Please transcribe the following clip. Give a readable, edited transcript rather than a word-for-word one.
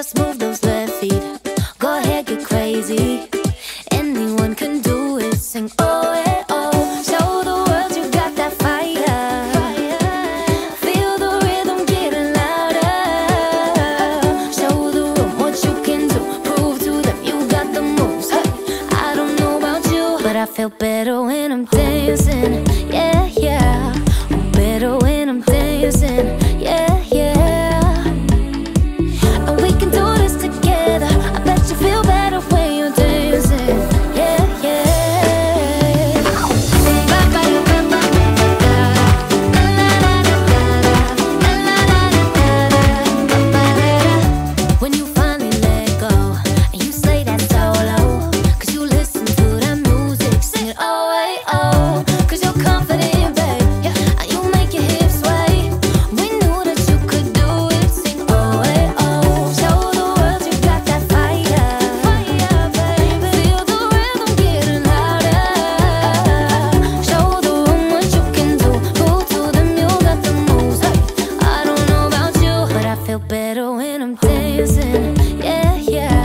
Just move those left feet. Go ahead, get crazy. Anyone can do it. Sing oh, eh, oh. Show the world you got that fire. Feel the rhythm getting louder. Show the room what you can do. Prove to them you got the moves. Hey, I don't know about you, but I feel better when I'm dancing. Yeah, yeah. I'm better when I'm dancing. Yeah, yeah. And we can do this together. I bet you feel better when you're dancing. Yeah, yeah. When you finally let go and you slay that solo, 'cause you listen to that music, sing it oh, hey, oh. 'Cause you're confident, babe, yeah. And you make your hips sway. We knew that you could do it. Sing oh, hey, oh. Show the world you got that fire, baby. Feel the rhythm getting louder. Show the room what you can do. Prove to them you got the moves. Hey, I don't know about you, but I feel better when I'm dancing. Yeah, yeah.